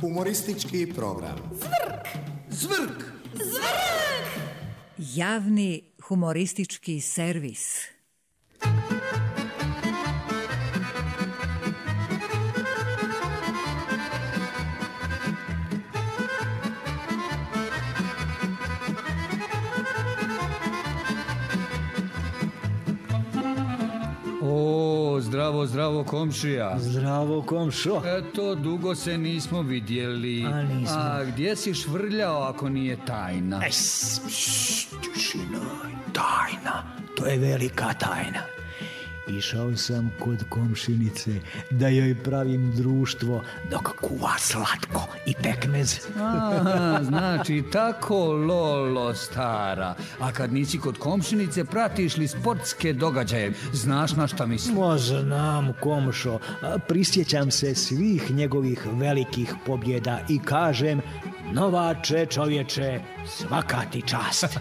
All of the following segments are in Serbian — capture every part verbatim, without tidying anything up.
Humoristički program. Zvrk! Zvrk! Zvrk! Javni humoristički servis. O, zdravo, zdravo komšija. Zdravo komšo. Eto, dugo se nismo vidjeli. A nismo. A gdje si švrljao ako nije tajna? Es, pš, tišina, tajna, to je velika tajna. Išao sam kod komšinice da joj pravim društvo dok kuva slatko i pekmez. Aha, znači tako lolo stara. A kad nisi kod komšinice, pratiš li sportske događaje? Znaš na šta mislim? Može nam, komšo. Prisjećam se svih njegovih velikih pobjeda i kažem: novače, čovječe, svaka ti čast.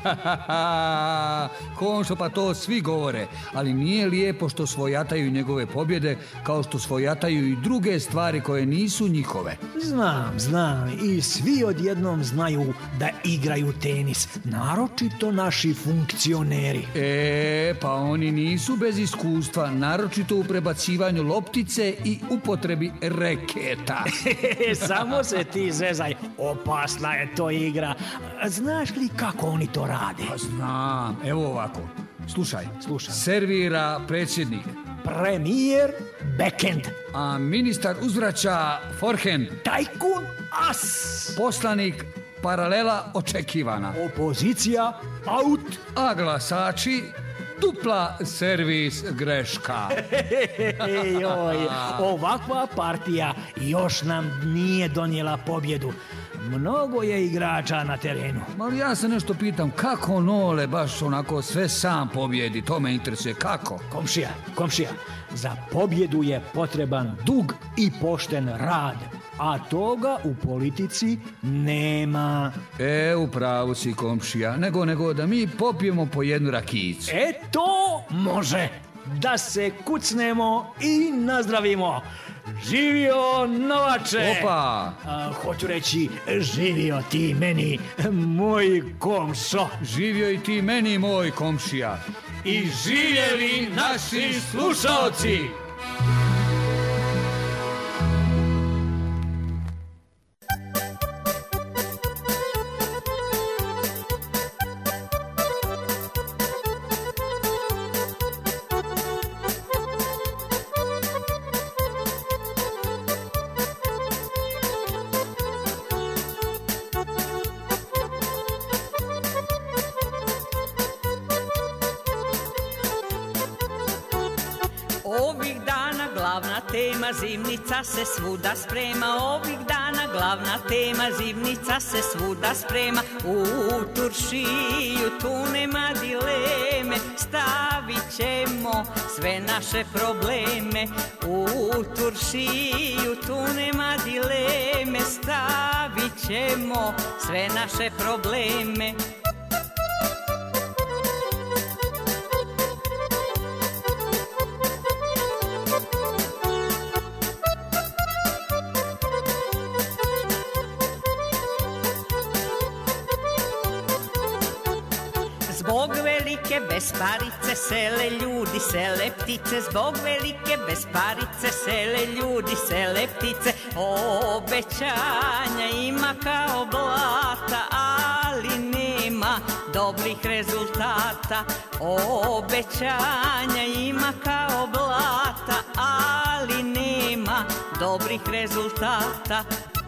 Komšo, pa to svi govore, ali nije lijepo što svojataju njegove pobjede kao što svojataju i druge stvari koje nisu njihove. Znam, znam, i svi odjednom znaju da igraju tenis, naročito naši funkcioneri. E, pa oni nisu bez iskustva, naročito u prebacivanju loptice i upotrebi reketa. Samo se ti zezaj, opasna je to igra. Znaš li kako oni to rade? Pa znam, evo ovako. Slušaj, Slušam. Servira predsjednik, Premijer backhand, a ministar uzvraća forehand, tajkun as, poslanik paralela očekivana, opozicija out. a glasači dupla servis greška. Joj, ovakva partija još nam nije donijela pobjedu. Mnogo je igrača na terenu. Ali ja se nešto pitam, kako Nole baš onako sve sam pobjedi, to me interesuje, kako? Komšija, komšija, za pobjedu je potreban dug i pošten rad, a toga u politici nema. E, u pravu si komšija, nego nego da mi popijemo po jednu rakijicu. E to može, da se kucnemo i nazdravimo. Živio novače! Opa! A, hoću reći, živio ti meni, moj komšo. Živio i ti meni, moj komšija. I živjeli naši slušaoci! Ovih dana glavna tema zimnica se svuda sprema. Ovih dana glavna tema zimnica se svuda sprema. U Turšiju tu nema dileme, stavit ćemo sve naše probleme. U Turšiju tu nema dileme, stavit ćemo sve naše probleme. Zbog velike besparice sele ljudi, sele ptice. Zbog velike besparice sele ljudi, sele ptice. Obećanja ima kao blata, ali nema dobrih rezultata. Obećanja ima kao blata, ali nema dobrih rezultata.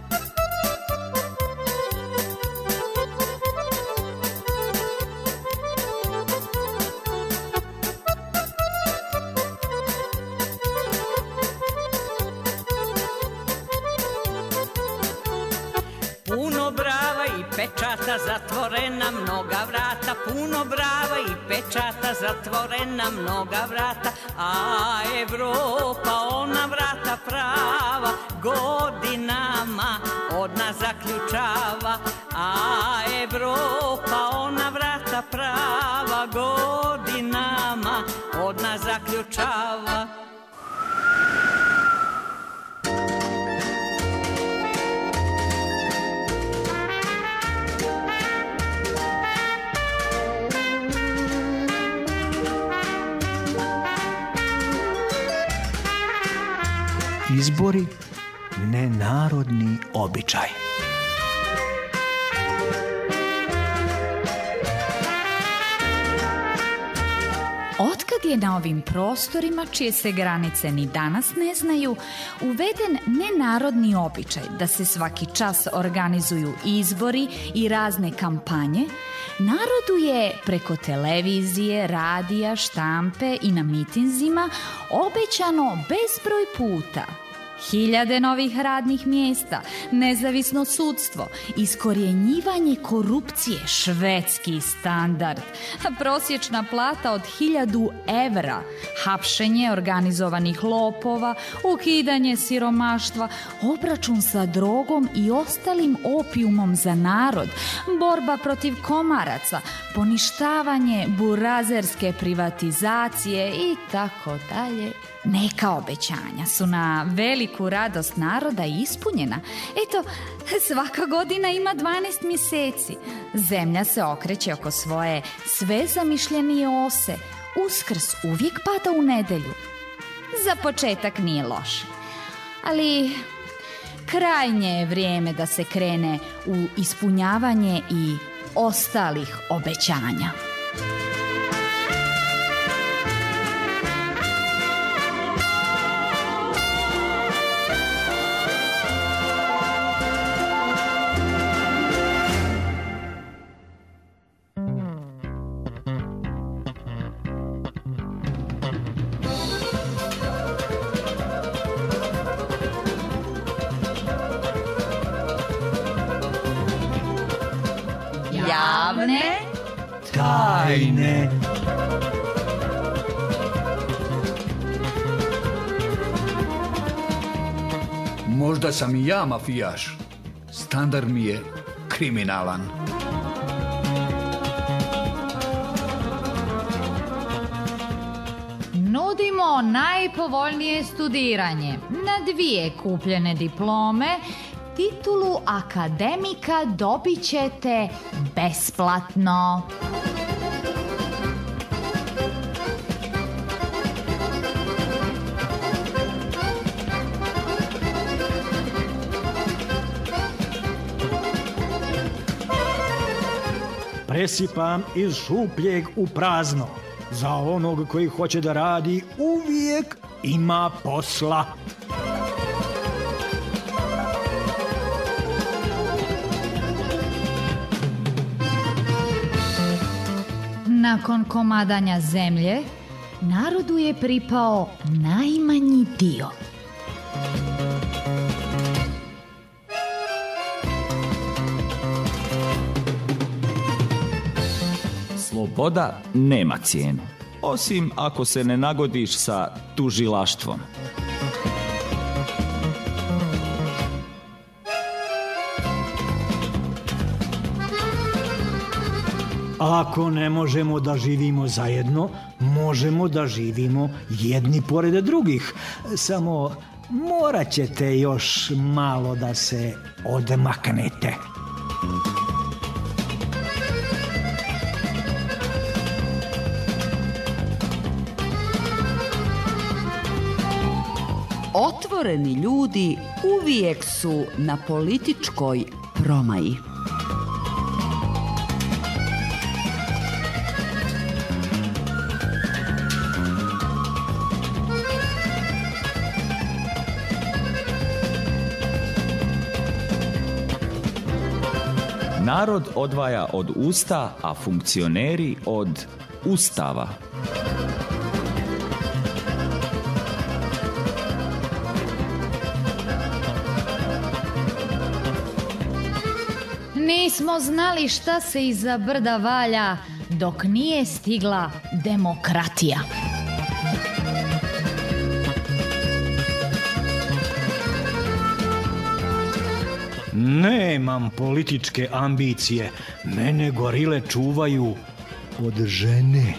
Puno brava i pečata, zatvorena mnoga vrata. Puno brava i pečata, zatvorena mnoga vrata. A Evropa ona vrata prava godinama od nas zaključava. A Evropa ona vrata prava godinama od nas zaključava. izbori nenarodni običaj. Otkad je na ovim prostorima, čije se granice ni danas ne znaju, uveden nenarodni običaj da se svaki čas organizuju izbori i razne kampanje, narodu je preko televizije, radija, štampe i na mitinzima obećano bezbroj puta. Hiljade novih radnih mjesta, nezavisno sudstvo, iskorjenjivanje korupcije, švedski standard, prosječna plata od hiljadu evra, hapšenje organizovanih lopova, ukidanje siromaštva, obračun sa drogom i ostalim opijumom za narod, borba protiv komaraca, poništavanje burazerske privatizacije i tako dalje. Neka obećanja su na veliku radost naroda ispunjena. Eto, svaka godina ima dvanaest mjeseci. Zemlja se okreće oko svoje sve zamišljenije ose. Uskrs uvijek pada u nedjelju. Za početak nije loše. Ali krajnje je vrijeme da se krene u ispunjavanje i ostalih obećanja. Javne tajne. Možda sam i ja mafijaš. Standard mi je kriminalan. Nudimo najpovoljnije studiranje na dvije kupljene diplome. Titulu akademika dobit ćete besplatno. Presipam iz šupljeg u prazno. Za onog koji hoće da radi uvijek ima posla. Nakon komadanja zemlje, narodu je pripao najmanji dio. Sloboda nema cijenu, osim ako se ne nagodiš sa tužilaštvom. Ako ne možemo da živimo zajedno, možemo da živimo jedni pored drugih. Samo morat ćete još malo da se odmaknete. Otvoreni ljudi uvijek su na političkoj promaji. Narod odvaja od usta, a funkcioneri od ustava. Nismo znali šta se iza brda valja dok nije stigla demokratija. Nemam političke ambicije. Mene gorile čuvaju od žene.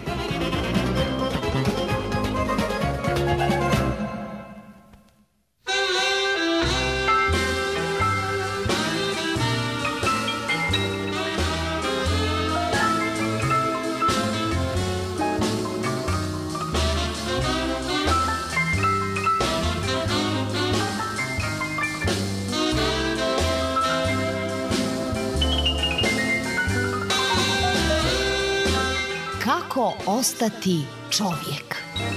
Kako ostati čovjek?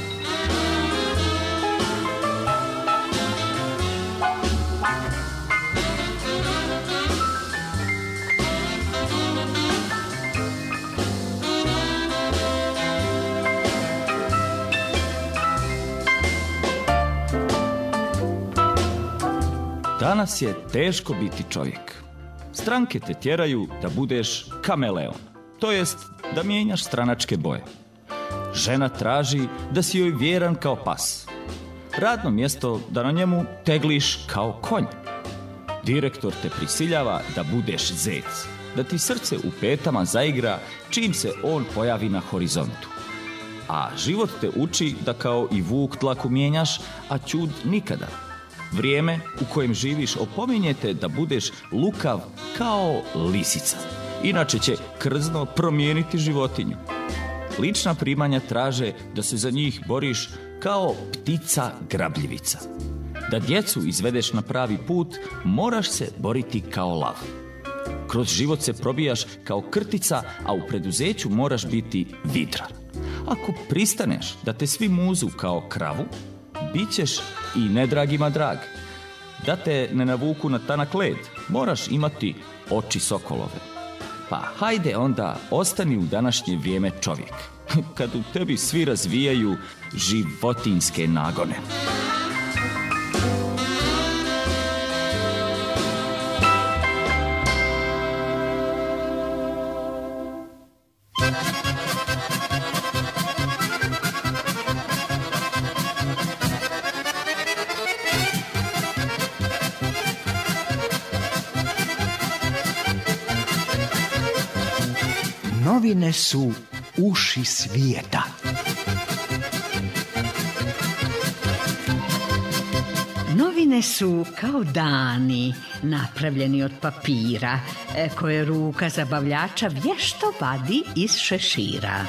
Danas je teško biti čovjek. Stranke te tjeraju da budeš kameleon, to jest da mijenjaš stranačke boje. Žena traži da si joj vjeran kao pas. Radno mjesto da na njemu tegliš kao konj. Direktor te prisiljava da budeš zec, da ti srce u petama zaigra čim se on pojavi na horizontu. A život te uči da kao i vuk dlaku mijenjaš, a ćud nikada. Vrijeme u kojem živiš opominje te da budeš lukav kao lisica. Inače će krzno promijeniti životinju. Lična primanja traže da se za njih boriš kao ptica grabljivica. Da djecu izvedeš na pravi put, moraš se boriti kao lav. Kroz život se probijaš kao krtica, a u preduzeću moraš biti vidrar. Ako pristaneš da te svi muzu kao kravu, bit ćeš i nedragima drag. Da te ne navuku na tanak led, moraš imati oči sokolove. Pa hajde onda, ostani u današnje vrijeme čovjek, kad u tebi svi razvijaju životinjske nagone. Novine su uši svijeta. Novine su kao dani, napravljeni od papira, koje ruka zabavljača vješto vadi iz šešira.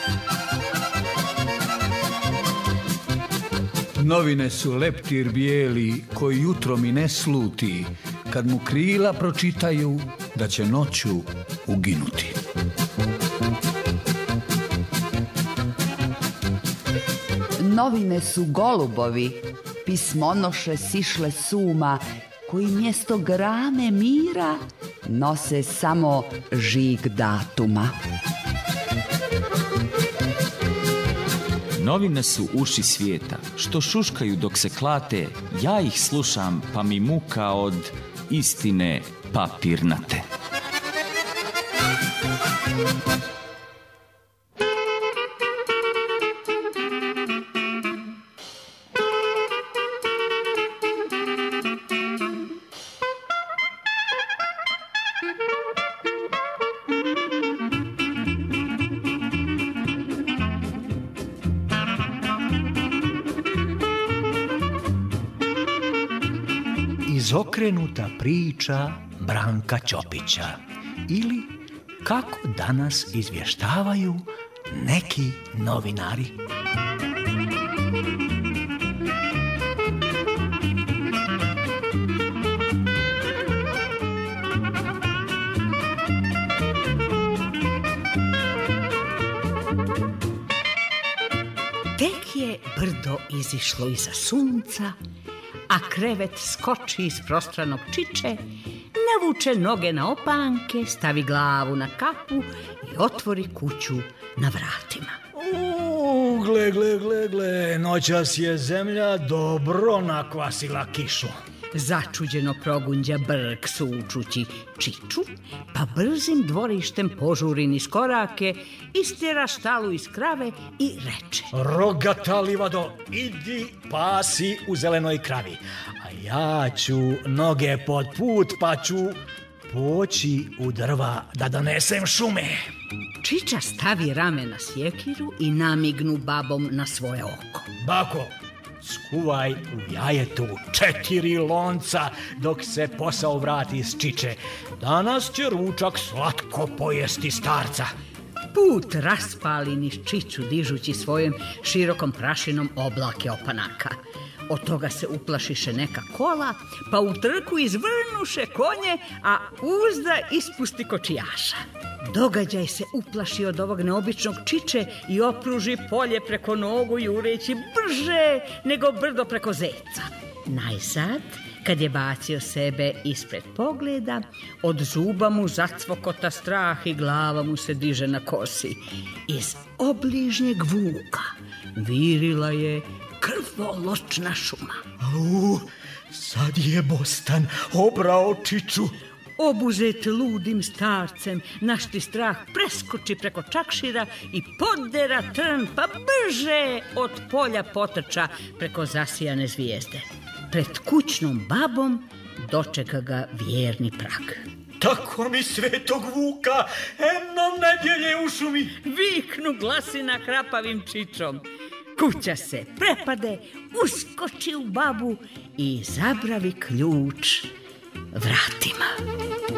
Novine su leptir bijeli koji jutro mi ne sluti, kad mu krila pročitaju da će noću uginuti. Novine su golubovi, pismonoše sišle suma, koji mjesto grame mira nose samo žig datuma. Novine su uši svijeta, što šuškaju dok se klate, ja ih slušam pa mi muka od istine papirnate. Izokrenuta priča Branka Ćopića ili kako danas izvještavaju neki novinari. Tek je brdo izišlo iza sunca, a krevet skoči iz prostranog čiče, navuče noge na opanke, stavi glavu na kapu i otvori kuću na vratima. Uuu, gle, gle, gle, gle, noćas je zemlja dobro nakvasila kišu. Začuđeno progunđa brk sučući čiču, pa brzim dvorištem požuri niz korake, istjera štalu iz krave i reče: Rogata livado, idi pasi u zelenoj kravi, a ja ću noge pod put, pa ću poći u drva da donesem šume. Čiča stavi rame na sjekiru i namignu babom na svoje oko. Bako, skuvaj u jajetu četiri lonca dok se posao vrati iz Čiče. Danas će ručak slatko pojesti starca. Put raspali niz Čiču dižući svojim širokom prašinom oblake opanaka. Od toga se uplašiše neka kola, pa u trku izvrnuše konje, a uzda ispusti kočijaša. Događaj se uplaši od ovog neobičnog čiče i opruži polje preko nogu jureći brže nego brdo preko zeca. Najzad, kad je bacio sebe ispred pogleda, od zuba mu zacvokota strah i glava mu se diže na kosi. Iz obližnjeg vuka virila je krvoločna šuma. Au, sad je Bostan obrao čiču. Obuzet ludim starcem, našti strah preskoči preko čakšira i podera trn, pa brže od polja potrča preko zasijane zvijezde. Pred kućnom babom dočeka ga vjerni prag. Tako mi svetog vuka, eno nedjelje u šumi. Viknu glasina hrapavim čičom. Kuća se prepade, uskoči u babu i zabravi ključ vratima.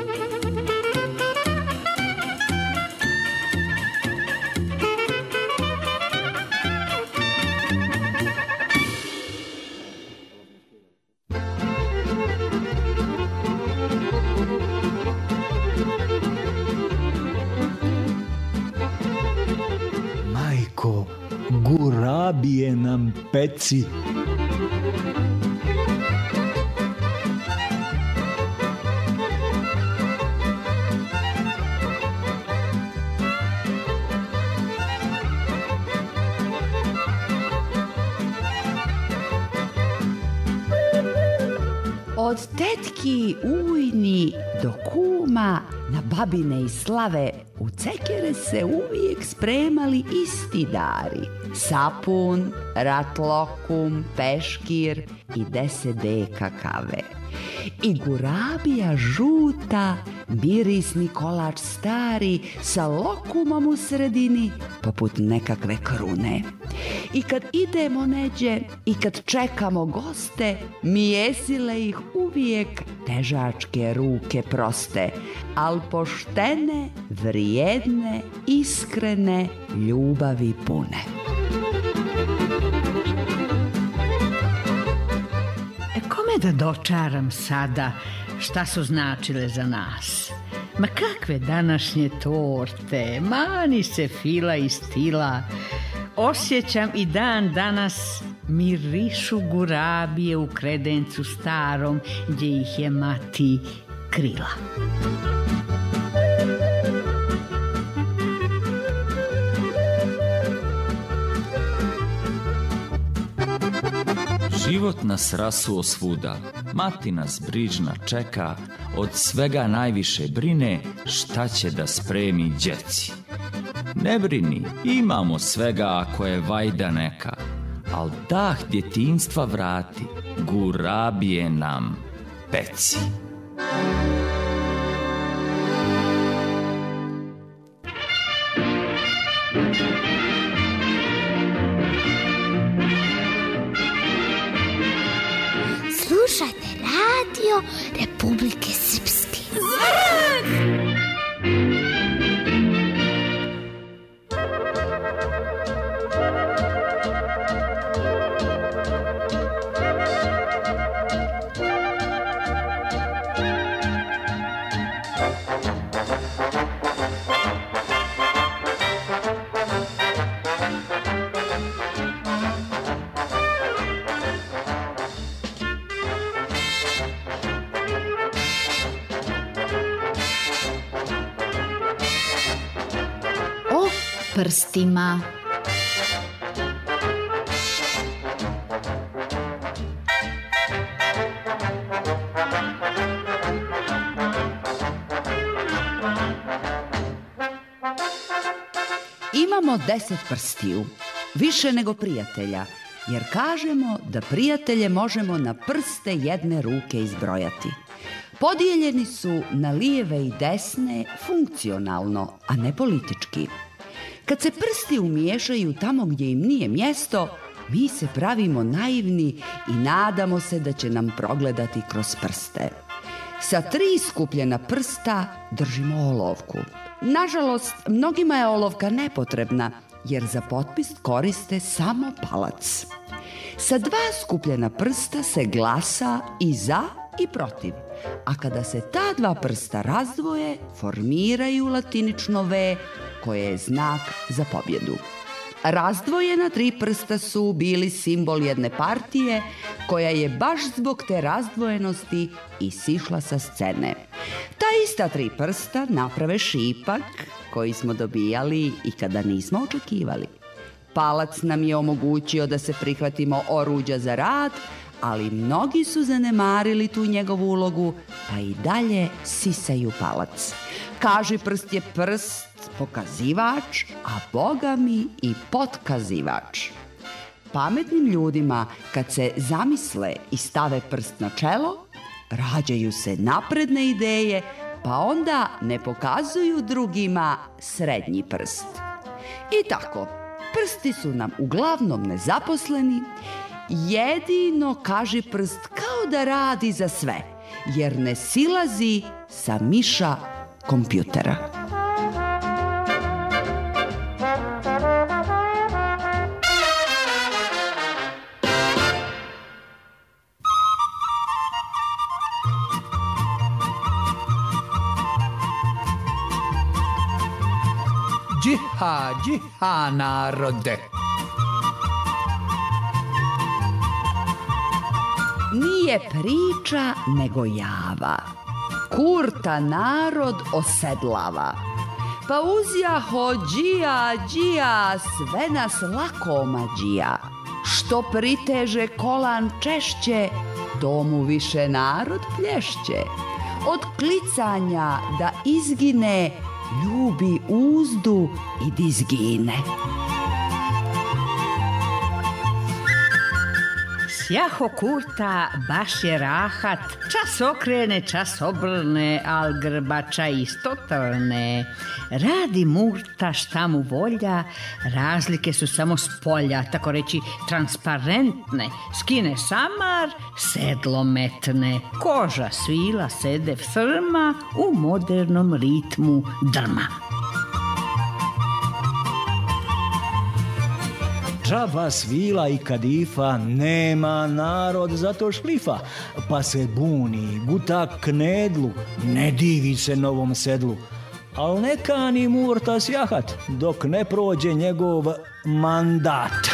Majko, gurabije nam peci. Od tetki ujni do kuma na babine i slave u cekere se uvijek spremali isti dari. Sapun, ratlokum, peškir i deset deka kave. I gurabija žuta, mirisni kolač stari sa lokumom u sredini poput nekakve krune. I kad idemo neđe i kad čekamo goste, mijesile ih uvijek težačke ruke proste, al poštene, vrijedne, iskrene, ljubavi pune. E kome da dočaram sada šta su značile za nas? Ma kakve današnje torte, mani se fila i stila. Osjećam i dan danas mirišu gurabije u kredencu starom gdje ih je mati krila. Život nas rasuo svuda, mati nas brižna čeka, od svega najviše brine šta će da spremi djeci. Ne brini, imamo svega ako je vajda neka, al dah djetinjstva vrati, gurabije nam peci. Slušajte radio Republike Srpske. Prstima. Imamo deset prstiju, više nego prijatelja, jer kažemo da prijatelje možemo na prste jedne ruke izbrojati. Podijeljeni su na lijeve i desne funkcionalno, a ne politički. Kad se prsti umiješaju tamo gdje im nije mjesto, mi se pravimo naivni i nadamo se da će nam progledati kroz prste. Sa tri skupljena prsta držimo olovku. Nažalost, mnogima je olovka nepotrebna, jer za potpis koriste samo palac. Sa dva skupljena prsta se glasa i za i protiv, a kada se ta dva prsta razdvoje, formiraju latinično V, koje je znak za pobjedu. Razdvojena tri prsta su bili simbol jedne partije koja je baš zbog te razdvojenosti i sišla sa scene. Ta ista tri prsta naprave šipak koji smo dobijali i kada nismo očekivali. Palac nam je omogućio da se prihvatimo oruđa za rad, ali mnogi su zanemarili tu njegovu ulogu, pa i dalje sisaju palac. Kaži prst je prst, pokazivač, a Boga mi i potkazivač. Pametnim ljudima, kad se zamisle i stave prst na čelo, rađaju se napredne ideje, pa onda ne pokazuju drugima srednji prst. I tako, prsti su nam uglavnom nezaposleni, jedino kaži prst kao da radi za sve, jer ne silazi sa miša kompjutera. Džiha, džiha, narode. Nije priča, nego java. Kurta narod osedlava. Pa uzjaho džija, džija, sve nas lako mađija. Što priteže kolan češće, to mu više narod plješće. Od klicanja da izgine, ljubi uzdu i dizgine. Sjaho kurta, baš je rahat, čas okrene, čas obrne, al grbača isto trne. Radi murta šta mu volja, razlike su samo s polja, tako reći transparentne. Skine samar, sedlo metne, koža svila sedev srma, u modernom ritmu drma. Džaba svila i kadifa, nema narod zato šlifa, pa se buni, guta knedlu, ne divi se novom sedlu. Al ne kani murta sjahat, dok ne prođe njegov mandat.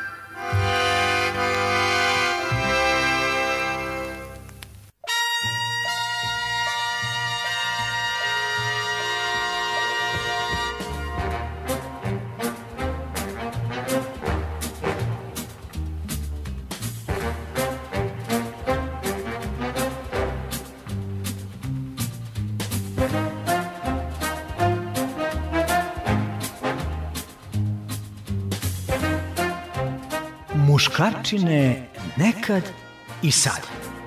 Muškarčine nekad i sad.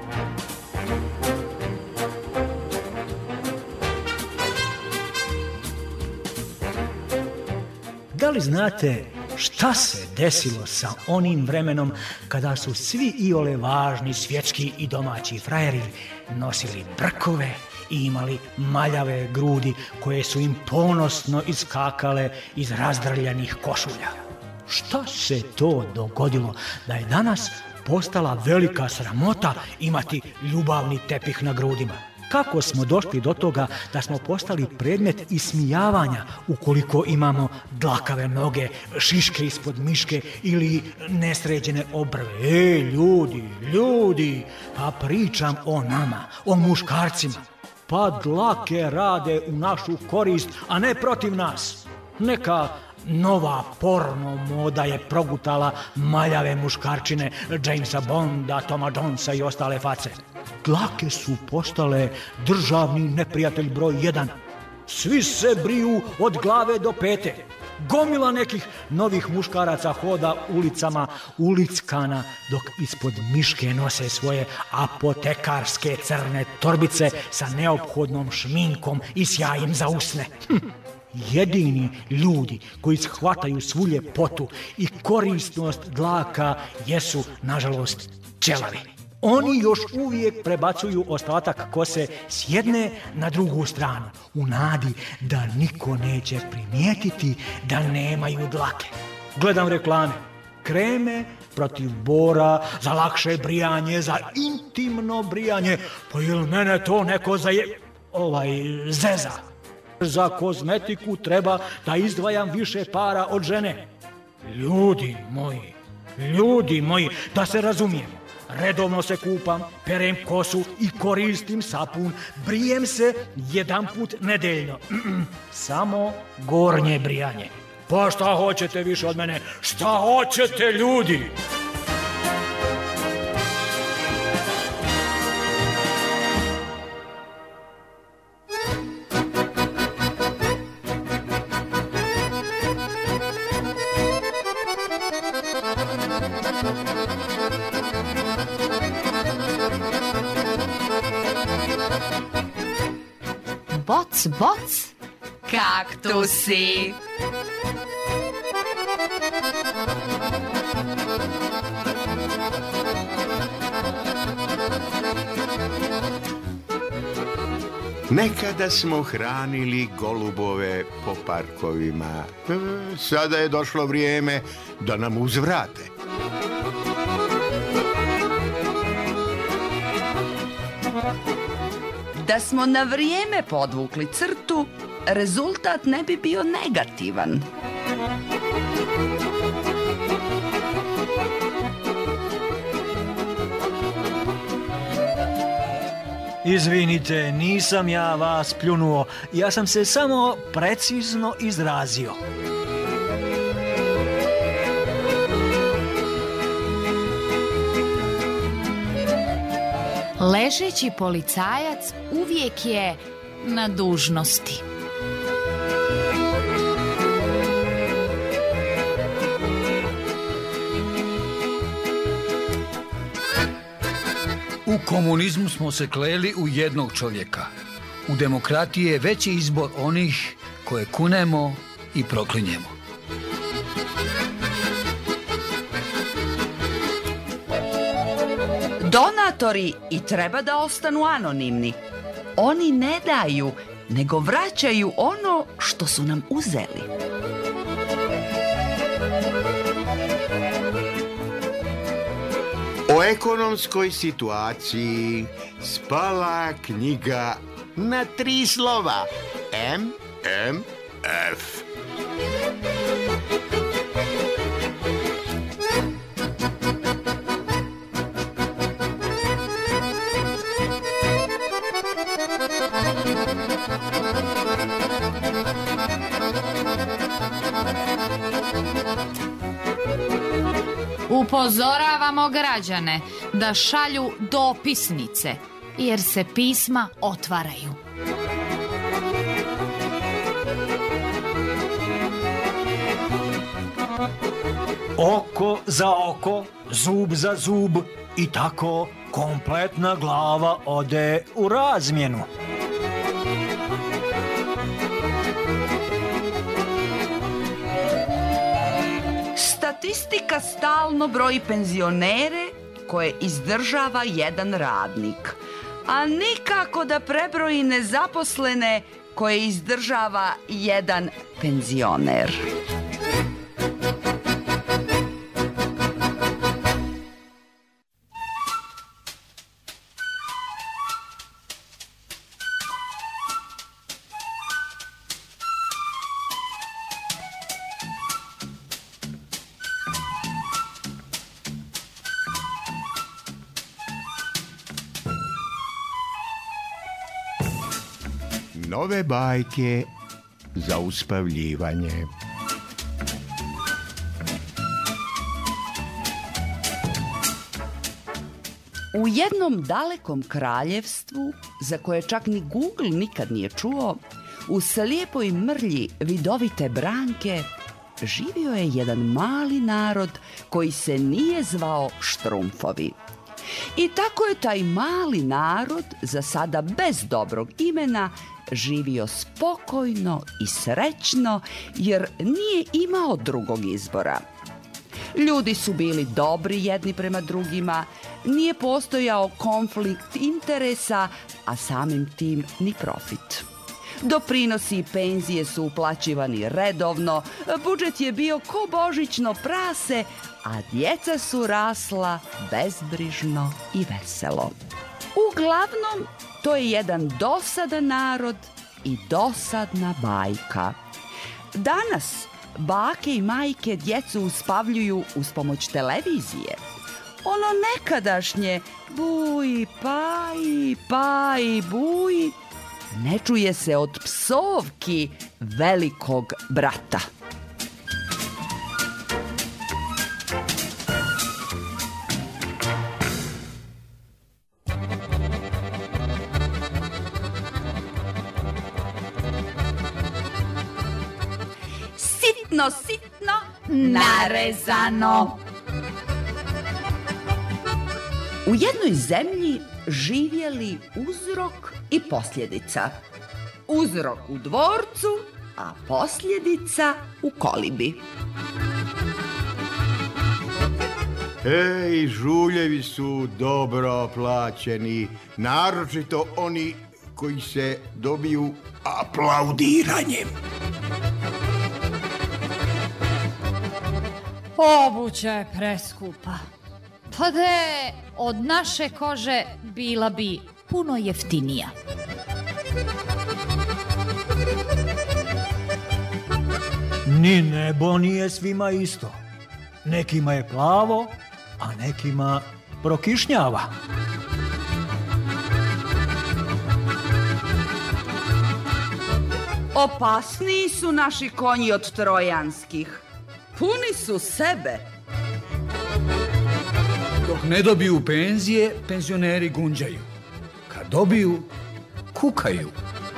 Da li znate šta se desilo sa onim vremenom kada su svi iole važni svjetski i domaći frajeri nosili brkove i imali maljave grudi koje su im ponosno iskakale iz razdrljanih košulja? Šta se to dogodilo da je danas postala velika sramota imati ljubavni tepih na grudima? Kako smo došli do toga da smo postali predmet ismijavanja ukoliko imamo dlakave noge, šiške ispod miške ili nesređene obrve? E, ljudi, ljudi, pa pričam o nama, o muškarcima. Pa dlake rade u našu korist, a ne protiv nas. Neka nova porno moda je progutala maljave muškarčine Jamesa Bonda, Toma Jonesa i ostale face. Dlake su postale državni neprijatelj broj jedan. Svi se briju od glave do pete. Gomila nekih novih muškaraca hoda ulicama ulickana, dok ispod miške nose svoje apotekarske crne torbice sa neophodnom šminkom i sjajem za usne. Hm. Jedini ljudi koji shvataju svu ljepotu i korisnost dlaka jesu, nažalost, ćelavi. Oni još uvijek prebacuju ostatak kose s jedne na drugu stranu, u nadi da niko neće primijetiti da nemaju dlake. Gledam reklame, kreme protiv bora, za lakše brijanje, za intimno brijanje. Pa jel mene to neko zaje... ovaj, zeza? Za kozmetiku treba da izdvajam više para od žene. Ljudi moji, ljudi moji, da se razumijemo. Redovno se kupam, perem kosu i koristim sapun. Brijem se jedan put nedeljno. Samo gornje brijanje. Pa šta hoćete više od mene? Šta hoćete, ljudi? Boc, boc, kaktusi. Nekada smo hranili golubove po parkovima. Sada je došlo vrijeme da nam uzvrate. Da smo na vrijeme podvukli crtu, rezultat ne bi bio negativan. Izvinite, nisam ja vas pljunuo. Ja sam se samo precizno izrazio. Ležeći policajac uvijek je na dužnosti. U komunizmu smo se kleli u jednog čovjeka. U demokratiji je veći izbor onih koje kunemo i proklinjemo. Donatori i treba da ostanu anonimni. Oni ne daju, nego vraćaju ono što su nam uzeli. O ekonomskoj situaciji spala knjiga na tri slova. M M F. Upozoravamo građane da šalju dopisnice, jer se pisma otvaraju. Oko za oko, zub za zub i tako kompletna glava ode u razmjenu. Statistika stalno broji penzionere koje izdržava jedan radnik, a nikako da prebroji nezaposlene koje izdržava jedan penzioner. Nove bajke za uspavljivanje. U jednom dalekom kraljevstvu, za koje čak ni Google nikad nije čuo, u slijepoj mrlji vidovite Branke, živio je jedan mali narod koji se nije zvao Štrumfovi. I tako je taj mali narod, za sada bez dobrog imena, živio spokojno i srećno, jer nije imao drugog izbora. Ljudi su bili dobri jedni prema drugima, nije postojao konflikt interesa, a samim tim ni profit. Doprinosi i penzije su uplaćivani redovno, budžet je bio ko božićno prase, a djeca su rasla bezbrižno i veselo. Uglavnom, to je jedan dosadan narod i dosadna bajka. Danas bake i majke djecu uspavljuju uz pomoć televizije. Ono nekadašnje buj, paj, paj, buj ne čuje se od psovki velikog brata. Sitno, sitno, narezano. U jednoj zemlji živjeli uzrok i posljedica. Uzrok u dvorcu, a posljedica u kolibi. Ej, žuljevi su dobro plaćeni, naročito oni koji se dobiju aplaudiranjem. Obuća je preskupa. Pa da je od naše kože bila bi puno jeftinija. Ni nebo nije svima isto. Nekima je plavo, a nekima prokišnjava. Opasniji su naši konji od trojanskih. Puni su sebe. Dok ne dobiju penzije, penzioneri gunđaju. Kad dobiju, kukaju.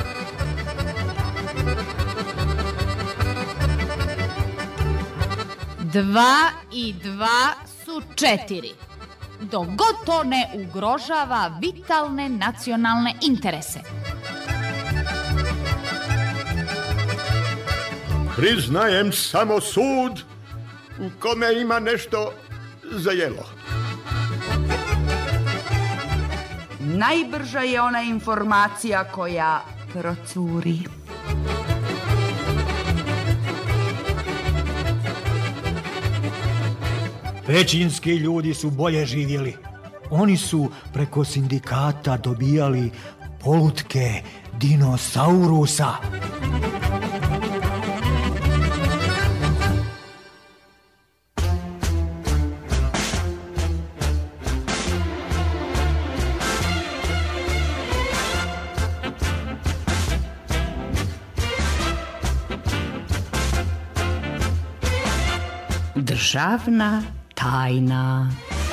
Dva i dva su četiri. Dok god to ne ugrožava vitalne nacionalne interese. Priznajem samo sud u kome ima nešto za jelo. Najbrža je ona informacija koja procuri. Većinski ljudi su bolje živjeli. Oni su preko sindikata dobijali polutke dinosaurusa. Državna tajna.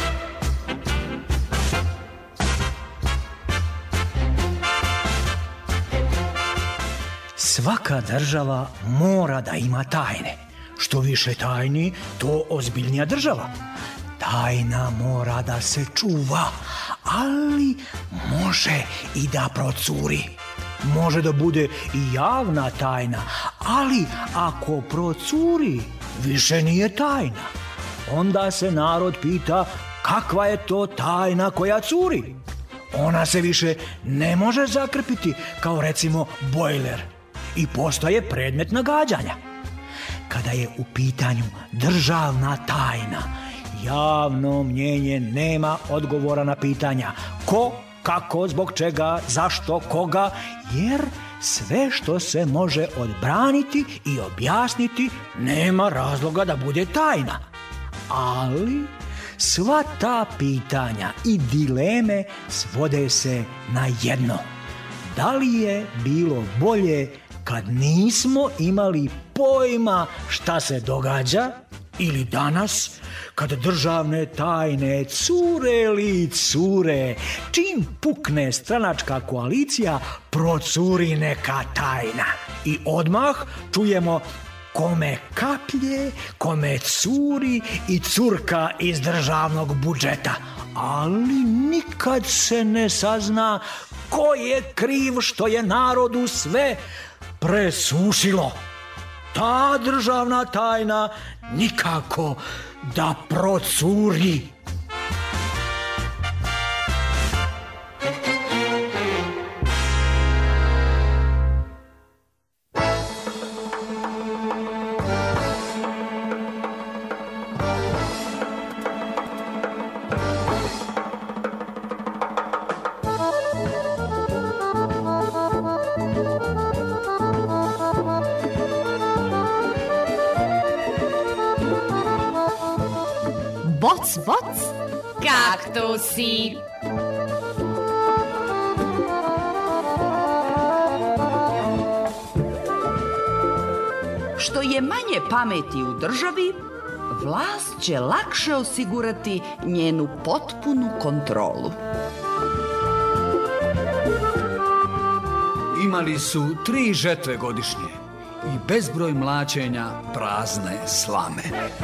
Svaka država mora da ima tajne. Što više tajni, to ozbiljnija država. Tajna mora da se čuva, ali može i da procuri. Može da bude i javna tajna, ali ako procuri, više nije tajna. Onda se narod pita kakva je to tajna koja curi. Ona se više ne može zakrpiti kao recimo bojler i postaje predmet nagađanja. Kada je u pitanju državna tajna, javno mnjenje nema odgovora na pitanja ko, kako, zbog čega, zašto, koga, jer sve što se može odbraniti i objasniti nema razloga da bude tajna. Ali sva ta pitanja i dileme svode se na jedno. Da li je bilo bolje kad nismo imali pojma šta se događa ili danas kad državne tajne cure li cure, čim pukne stranačka koalicija procuri neka tajna i odmah čujemo kome kaplje, kome curi i curka iz državnog budžeta. Ali nikad se ne sazna ko je kriv što je narodu sve presušilo. Ta državna tajna nikako da procuri. boc, boc, kaktusi. Što je manje pameti u državi, vlast će lakše osigurati njenu potpunu kontrolu. Imali su tri žetve godišnje i bezbroj mlačenja prazne slame.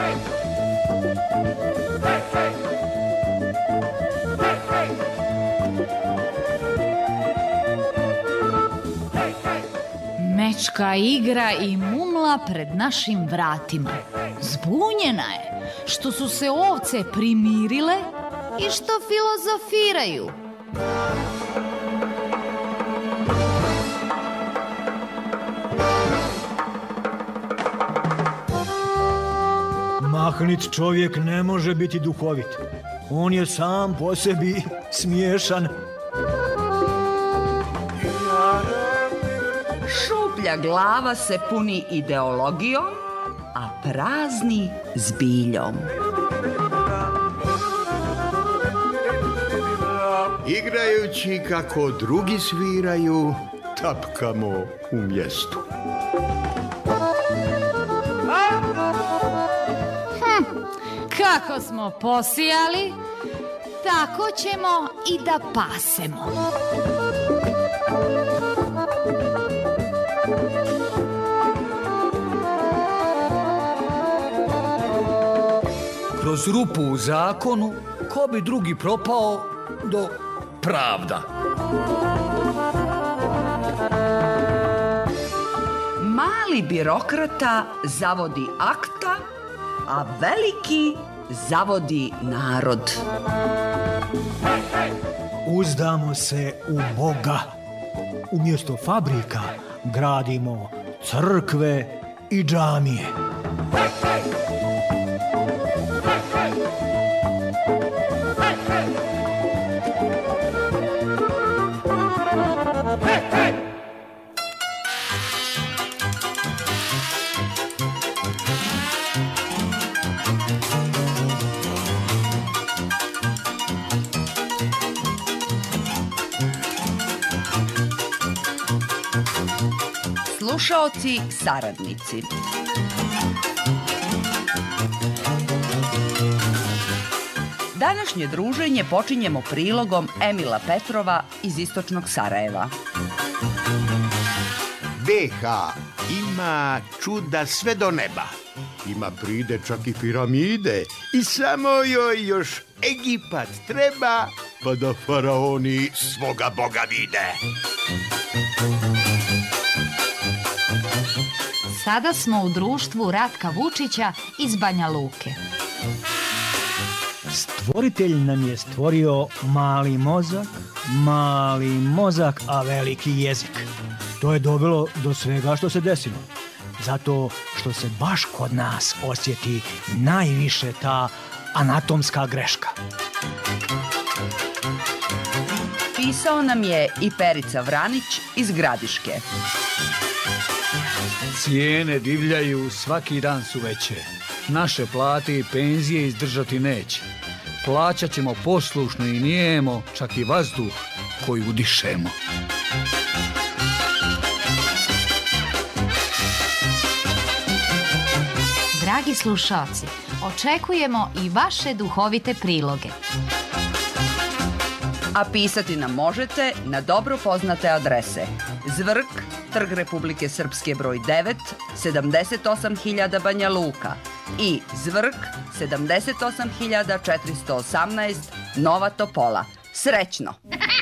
Mečka igra i mumla pred našim vratima. Zbunjena je što su se ovce primirile i što filozofiraju. Mahnit čovjek ne može biti duhovit. On je sam po sebi smiješan. Šuplja glava se puni ideologijom, a prazni zbiljom. Igrajući kako drugi sviraju, tapkamo u mjestu. Hm, kako smo posijali, tako ćemo i da pasemo. Kroz rupu u zakonu, ko bi drugi propao do pravda. Mali birokrata zavodi akta, a veliki zavodi narod. Uzdamo se u Boga. Umjesto fabrika gradimo crkve i džamije. Slušaoci, saradnici. Današnje druženje počinjemo prilogom Emila Petrova iz istočnog Sarajeva. B H ima čuda sve do neba. Ima pride čak i piramide. I samo joj još Egipat treba, pa da faraoni svoga Boga vide. Sada smo u društvu Ratka Vučića iz Banja Luke. Stvoritelj nam je stvorio mali mozak, mali mozak, a veliki jezik. To je dovelo do svega što se desilo. Zato što se baš kod nas osjeti najviše ta anatomska greška. Pisao nam je i Perica Vranić iz Gradiške. Cijene divljaju, svaki dan su veće. Naše plate i penzije izdržati neće. Plaćat ćemo poslušno i nijemo, čak i vazduh koji udišemo. Dragi slušalci, očekujemo i vaše duhovite priloge. A pisati nam možete na dobro poznate adrese: Zvrk, Trg Republike Srpske broj devet, sedamdeset osam hiljada Banja Luka i Zvrk, sedamdeset osam hiljada četiristo osamnaest Nova Topola. Srećno!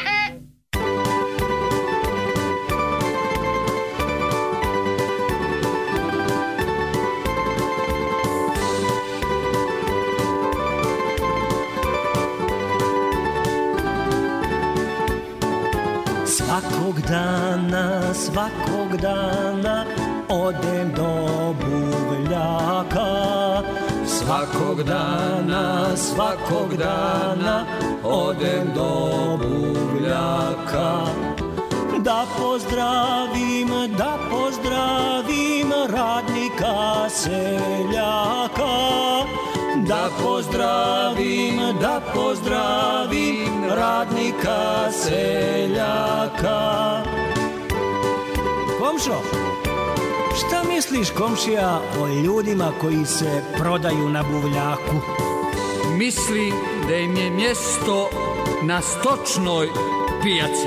Svakog dana, svakog dana odem do buvljaka. Svakog dana, svakog dana odem do buvljaka. Da pozdravim, da pozdravim radnika seljaka. da pozdravim, da pozdravim radnika seljaka. Komšo, šta misliš, komšija, o ljudima koji se prodaju na buvljaku? Mislim da im je mjesto na stočnoj pijaci.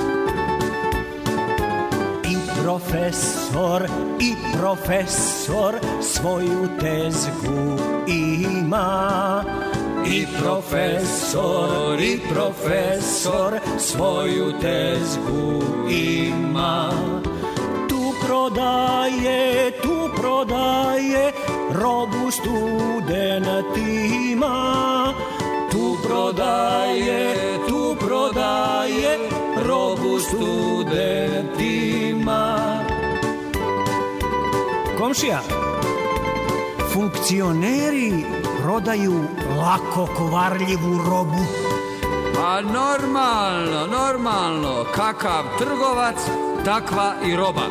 I profesor, i profesor svoju tezgu ima. I profesor, i profesor svoju tezgu ima. Tu prodaje, tu prodaje robu studentima. Tu prodaje, tu prodaje robu studentima. Komšija, funkcioneri prodaju lako kvarljivu robu. A normalno, normalno, kakav trgovac, takva i roba.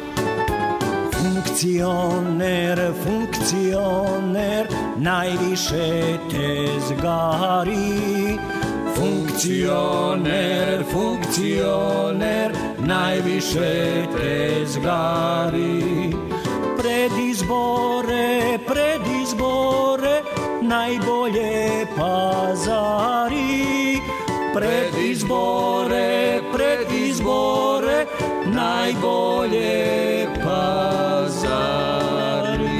Funkcioner, funkcioner, najviše tezgari. Funkcioner, funkcioner, najviše tezgari. Pred izbore, pred izbore, najbolje pazari. Pred izbore, pred izbore, najbolje pazari.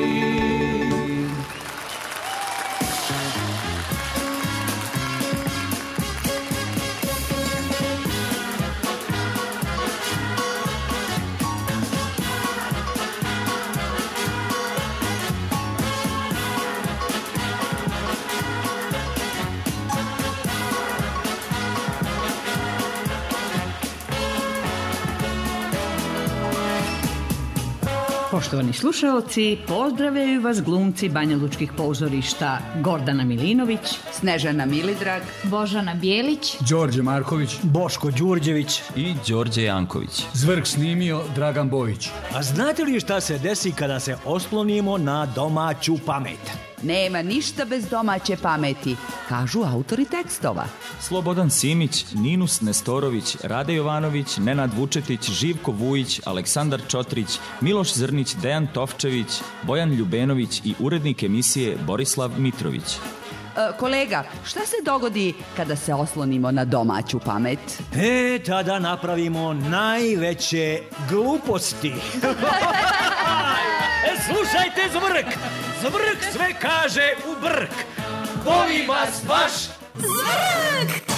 Poštovani slušaoci, pozdravljaju vas glumci banjalučkih pozorišta Gordana Milinović, Snežana Milidrag, Božana Bijelić, Đorđe Marković, Boško Đurđević i Đorđe Janković. Zvrk snimio Dragan Bojić. A znate li šta se desi kada se oslonimo na domaću pamet? Nema ništa bez domaće pameti, kažu autori tekstova. Slobodan Simić, Ninus Nestorović, Rade Jovanović, Nenad Vučetić, Živko Vujić, Aleksandar Čotrić, Miloš Zrnić, Dejan Tovčević, Bojan Ljubenović i urednik emisije Borislav Mitrović. E, kolega, šta se dogodi kada se oslonimo na domaću pamet? E, tada napravimo najveće gluposti. E, slušajte, Zvrk! Zvrk sve kaže u brk. Volim vas baš! Zvrk!